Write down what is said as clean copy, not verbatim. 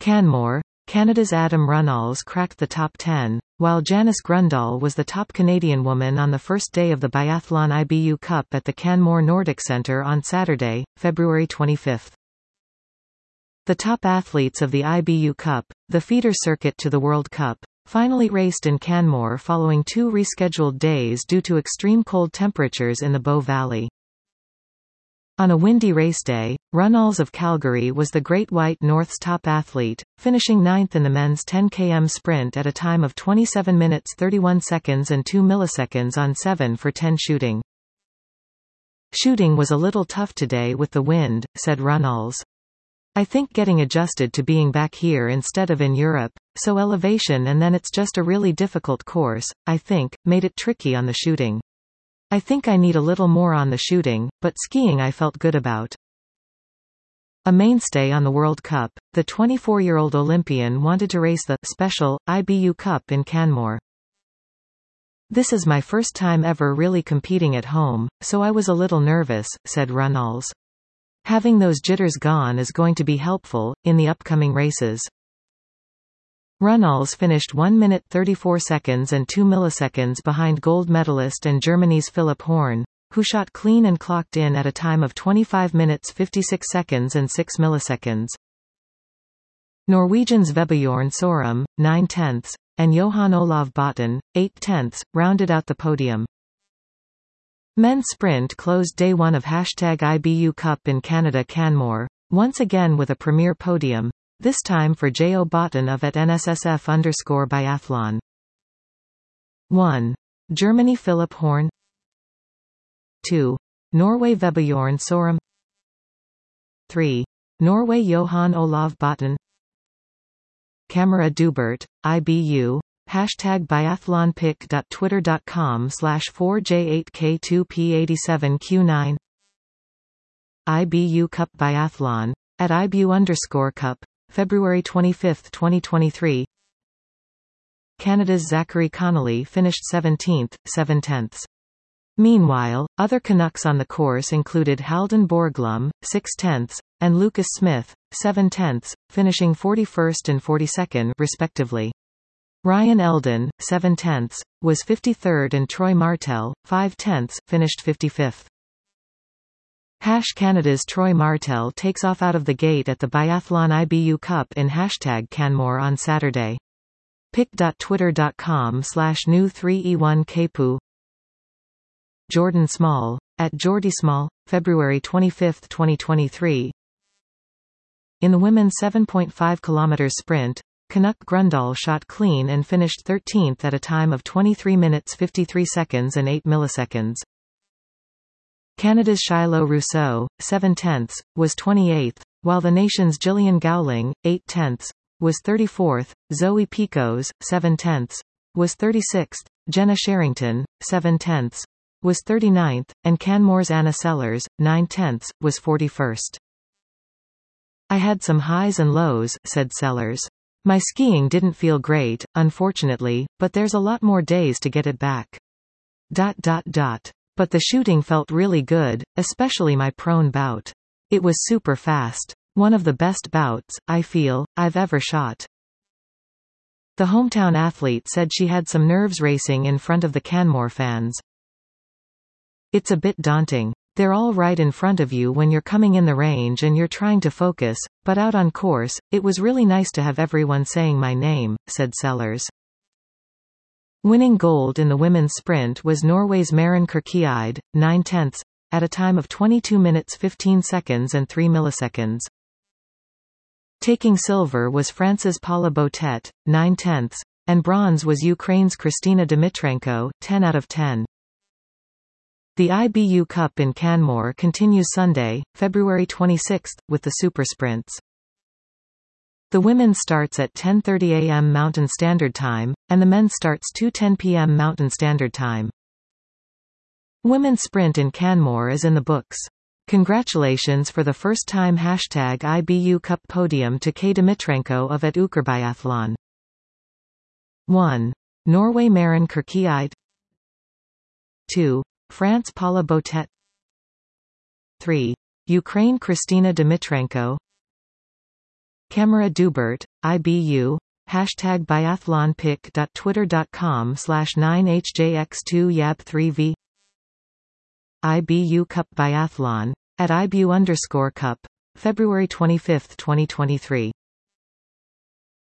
Canmore, Canada's Adam Runnalls cracked the top 10, while Janice Grundahl was the top Canadian woman on the first day of the Biathlon IBU Cup at the Canmore Nordic Centre on Saturday, February 25. The top athletes of the IBU Cup, the feeder circuit to the World Cup, finally raced in Canmore following 2 rescheduled days due to extreme cold temperatures in the Bow Valley. On a windy race day, Runnalls of Calgary was the Great White North's top athlete, finishing 9th in the men's 10 km sprint at a time of 27 minutes 31 seconds and 2 milliseconds on 7 for 10 shooting. "Shooting was a little tough today with the wind," said Runnalls. "I think getting adjusted to being back here instead of in Europe, so elevation and then it's just a really difficult course, I think, made it tricky on the shooting. I think I need a little more on the shooting, but skiing I felt good about." A mainstay on the World Cup, the 24-year-old Olympian wanted to race the special IBU Cup in Canmore. "This is my first time ever really competing at home, so I was a little nervous," said Runnalls. "Having those jitters gone is going to be helpful in the upcoming races." Runnalls finished 1 minute 34 seconds and 2 milliseconds behind gold medalist and Germany's Philipp Horn, who shot clean and clocked in at a time of 25 minutes 56 seconds and 6 milliseconds. Norwegians Vebjørn Sorum, 9/10, and Johan Olav Botten, 8/10, rounded out the podium. Men's sprint closed day 1 of #IBU Cup in Canada Canmore, once again with a premier podium, this time for Jo Botten of at NSSF_biathlon. 1. Germany Philipp Horn. 2. Norway Vebjørn Sorum. 3. Norway Johan Olav Botten. Camera Dubert, IBU, #biathlonpic.twitter.com/4J8K2P87Q9. IBU Cup Biathlon, at IBU_Cup, February 25, 2023. Canada's Zachary Connolly finished 17th, 7/10. Meanwhile, other Canucks on the course included Halden Borglum, 6/10, and Lucas Smith, 7/10, finishing 41st and 42nd respectively. Ryan Eldon, 7/10, was 53rd and Troy Martel, 5/10, finished 55th. Canada's Troy Martel takes off out of the gate at the Biathlon IBU Cup in #Canmore on Saturday. pic.twitter.com/new3e1kpu. Jordan Small, at Jordy Small, February 25, 2023. In the women's 7.5 km sprint, Canuck Grundahl shot clean and finished 13th at a time of 23 minutes 53 seconds and 8 milliseconds. Canada's Shiloh Rousseau, 7/10, was 28th, while the nation's Gillian Gowling, 8/10, was 34th, Zoe Picos, 7/10, was 36th, Jenna Sherrington, 7/10, was 39th, and Canmore's Anna Sellers, 9/10, was 41st. "I had some highs and lows," said Sellers. "My skiing didn't feel great, unfortunately, but there's a lot more days to get it back. But the shooting felt really good, especially my prone bout. It was super fast. One of the best bouts, I feel, I've ever shot." The hometown athlete said she had some nerves racing in front of the Canmore fans. "It's a bit daunting. They're all right in front of you when you're coming in the range and you're trying to focus, but out on course, it was really nice to have everyone saying my name," said Sellers. Winning gold in the women's sprint was Norway's Maren Kirkeide, 9/10, at a time of 22 minutes 15 seconds and 3 milliseconds. Taking silver was France's Paula Botet, 9/10, and bronze was Ukraine's Kristina Dmitrenko, 10 out of 10. The IBU Cup in Canmore continues Sunday, February 26, with the supersprints. The women's starts at 10:30 a.m. Mountain Standard Time, and the men's starts 2:10 p.m. Mountain Standard Time. Women's sprint in Canmore is in the books. Congratulations for the first-time #IBU Cup podium to K. Dmitrenko of at Ukrebiathlon. 1. Norway Maren Kirkeide. 2. France Paula Botet. 3. Ukraine Kristina Dmitrenko. Camera Dubert, IBU, hashtag biathlonpic.twitter.com/9hjx2yab3v IBU Cup Biathlon. @IBU_Cup. February 25, 2023.